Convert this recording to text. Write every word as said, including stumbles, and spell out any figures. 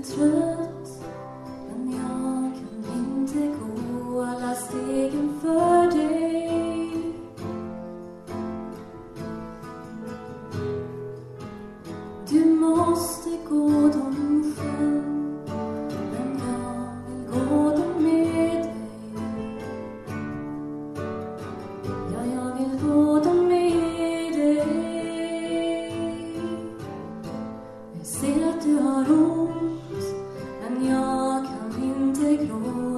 trött, men jag kan inte gå alla stegen för dig. Du måste gå dem själv, men jag vill gå dem med dig. Ja, jag vill gå dem med dig. Jag ser att du har ont, men jag kan inte gråta.